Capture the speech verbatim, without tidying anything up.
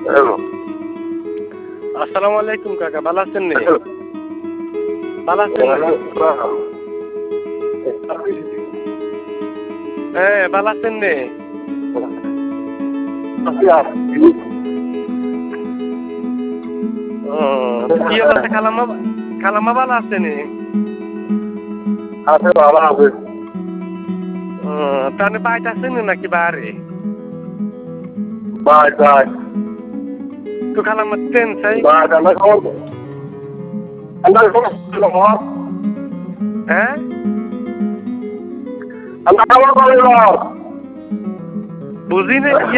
Hello. আসসালামু আলাইকুম কাকা, ভালো আছেন নি? ভালো আছেন নি? হ্যাঁ, ভালো আছেন নি? ও, কি অবস্থা? খালাম্মা খালাম্মা ভালো আছে নি? আছে, ভালো আছে। ও, তাহলে বাইতে আছেন নাকি বাড়ি? বাই বাই তো খালাম্মা ট্রেন চাই? বাই আমরা খবর আমরা খবর হ্যাঁ, আমরা খবর করে বুঝি না।